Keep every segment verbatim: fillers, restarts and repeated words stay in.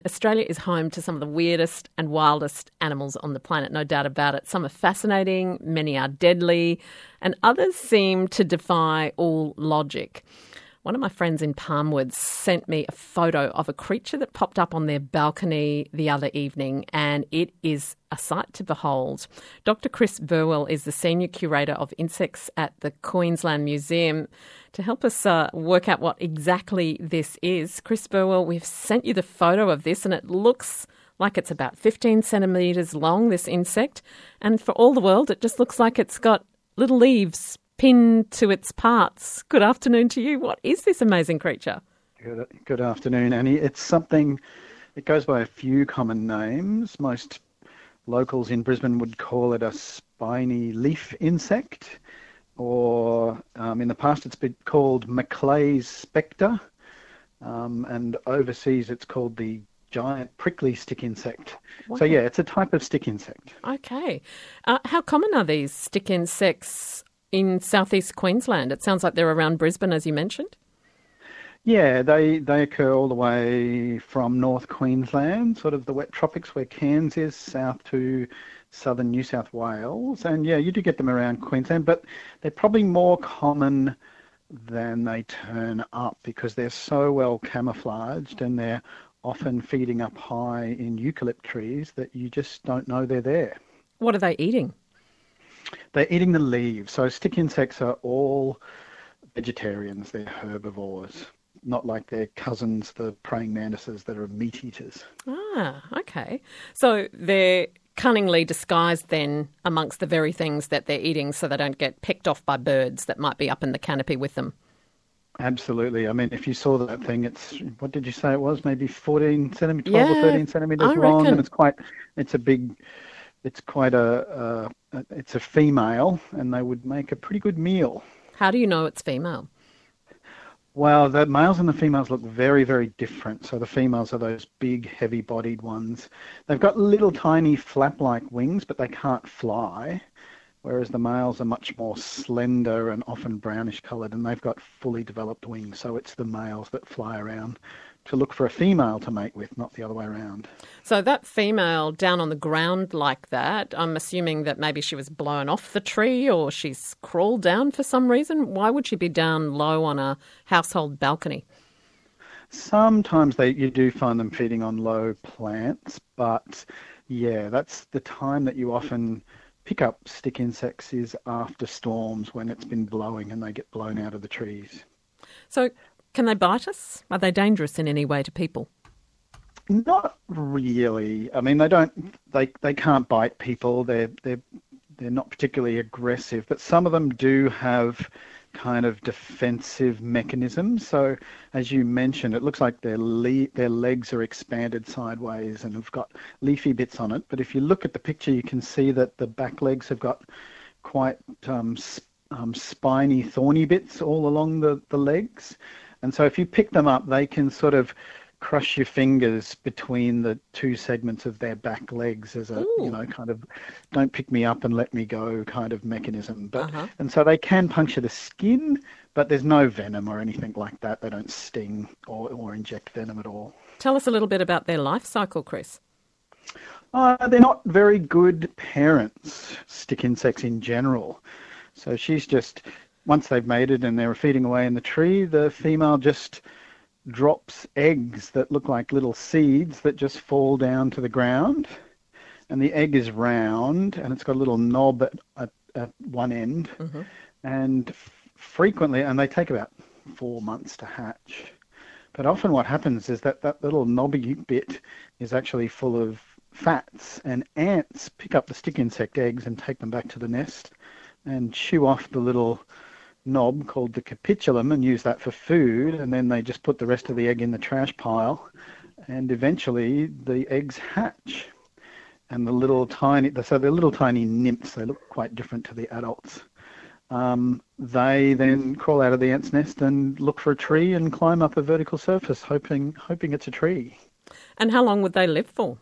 Australia is home to some of the weirdest and wildest animals on the planet, no doubt about it. Some are fascinating, many are deadly, and others seem to defy all logic. One of my friends in Palmwoods sent me a photo of a creature that popped up on their balcony the other evening, and it is a sight to behold. Doctor Chris Burwell is the Senior Curator of Insects at the Queensland Museum. To help us uh, work out what exactly this is, Chris Burwell, we've sent you the photo of this, and it looks like it's about fifteen centimetres long, this insect, and for all the world, it just looks like it's got little leaves pinned to its parts. Good afternoon to you. What is this amazing creature? Good, good afternoon, Annie. It's something, it goes by a few common names. Most locals in Brisbane would call it a spiny leaf insect, or um, in the past it's been called Maclay's spectre, um, and overseas it's called the giant prickly stick insect. Wow. So yeah, it's a type of stick insect. Okay. Uh, how common are these stick insects in southeast Queensland? It sounds like they're around Brisbane, as you mentioned. Yeah, they, they occur all the way from North Queensland, sort of the wet tropics where Cairns is, south to southern New South Wales. And yeah, you do get them around Queensland, but they're probably more common than they turn up because they're so well camouflaged and they're often feeding up high in eucalypt trees that you just don't know they're there. What are they eating? They're eating the leaves. So stick insects are all vegetarians. They're herbivores, not like their cousins, the praying mantises, that are meat eaters. Ah, okay. So they're cunningly disguised then amongst the very things that they're eating so they don't get picked off by birds that might be up in the canopy with them. Absolutely. I mean, if you saw that thing, it's, what did you say it was? Maybe fourteen centimetres, twelve yeah, or thirteen centimetres I long. reckon. And it's quite, it's a big, it's quite a, a, it's a female, and they would make a pretty good meal. How do you know it's female? Well, the males and the females look very, very different. So the females are those big, heavy-bodied ones. They've got little tiny flap-like wings, but they can't fly, whereas the males are much more slender and often brownish-coloured, and they've got fully developed wings. So it's the males that fly around to look for a female to mate with, not the other way around. So that female down on the ground like that, I'm assuming that maybe she was blown off the tree or she's crawled down for some reason. Why would she be down low on a household balcony? Sometimes they you do find them feeding on low plants, but yeah, that's the time that you often pick up stick insects is after storms when it's been blowing and they get blown out of the trees. So can they bite us? Are they dangerous in any way to people? Not really. I mean, they don't. They they can't bite people. They're they're they're not particularly aggressive. But some of them do have kind of defensive mechanisms. So, as you mentioned, it looks like their le- their legs are expanded sideways and have got leafy bits on it. But if you look at the picture, you can see that the back legs have got quite um, sp- um, spiny, thorny bits all along the, the legs. And so if you pick them up, they can sort of crush your fingers between the two segments of their back legs as a, Ooh. you know, kind of don't pick me up and let me go kind of mechanism. But Uh-huh. and so they can puncture the skin, but there's no venom or anything like that. They don't sting or, or inject venom at all. Tell us a little bit about their life cycle, Chris. Uh, they're not very good parents, stick insects in general. So she's just, once they've mated and they're feeding away in the tree, the female just drops eggs that look like little seeds that just fall down to the ground. And the egg is round and it's got a little knob at, at, at one end. Mm-hmm. And f- frequently, and they take about four months to hatch. But often what happens is that that little knobby bit is actually full of fats, and ants pick up the stick insect eggs and take them back to the nest and chew off the little knob called the capitulum and use that for food, and then they just put the rest of the egg in the trash pile, and eventually the eggs hatch. And the little tiny, so the little tiny nymphs, they look quite different to the adults. Um, they then crawl out of the ant's nest and look for a tree and climb up a vertical surface, hoping hoping it's a tree. And how long would they live for?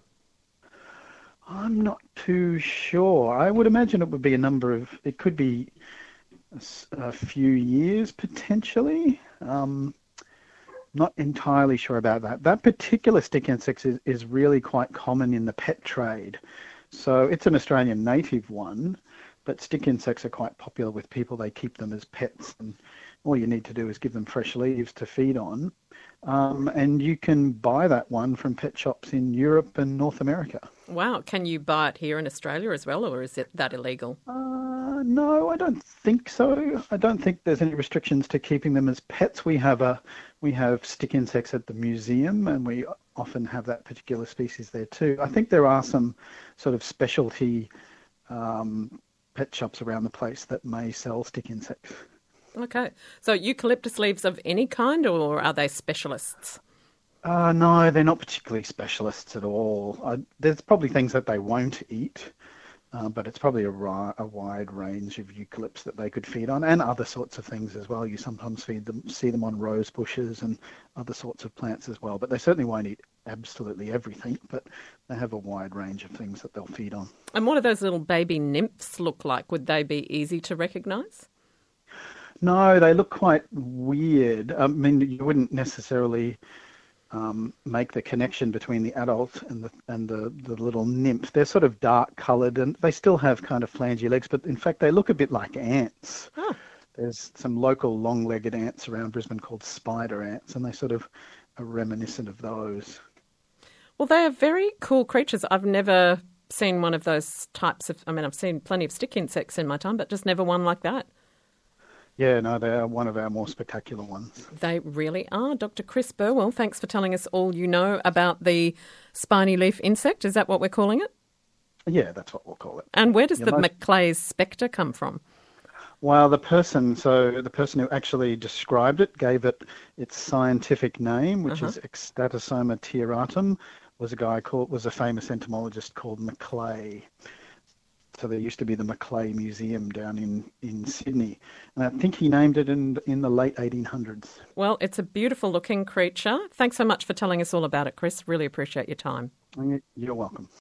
I'm not too sure. I would imagine it would be a number of, it could be a, a few years potentially. Um, Not entirely sure about that. That particular stick insect is, is really quite common in the pet trade. So it's an Australian native one, but stick insects are quite popular with people. They keep them as pets, and all you need to do is give them fresh leaves to feed on. Um, and you can buy that one from pet shops in Europe and North America. Wow. Can you buy it here in Australia as well, or is it that illegal? Uh, no, I don't think so. I don't think there's any restrictions to keeping them as pets. We have a we have stick insects at the museum, and we often have that particular species there too. I think there are some sort of specialty um, pet shops around the place that may sell stick insects. Okay. So eucalyptus leaves of any kind, or are they specialists? Uh, no, they're not particularly specialists at all. Uh, there's probably things that they won't eat, uh, but it's probably a, ri- a wide range of eucalypts that they could feed on, and other sorts of things as well. You sometimes feed them, see them on rose bushes and other sorts of plants as well. But they certainly won't eat absolutely everything, but they have a wide range of things that they'll feed on. And what do those little baby nymphs look like? Would they be easy to recognise? No, they look quite weird. I mean, you wouldn't necessarily um, make the connection between the adult and the and the, the little nymph. They're sort of dark coloured, and they still have kind of flangy legs, but in fact they look a bit like ants. Oh. There's some local long-legged ants around Brisbane called spider ants, and they sort of are reminiscent of those. Well, they are very cool creatures. I've never seen one of those types of, I mean, I've seen plenty of stick insects in my time, but just never one like that. Yeah, no, they're one of our more spectacular ones. They really are. Doctor Chris Burwell, thanks for telling us all you know about the spiny leaf insect. Is that what we're calling it? Yeah, that's what we'll call it. And where does Yeah, the most- Maclay's spectre come from? Well, the person, so the person who actually described it, gave it its scientific name, which Uh-huh. is Extatosoma tiaratum, was a guy called, was a famous entomologist called Maclay. So there used to be the Maclay Museum down in, in Sydney. And I think he named it in in the late eighteen hundreds. Well, it's a beautiful looking creature. Thanks so much for telling us all about it, Chris. Really appreciate your time. You're welcome.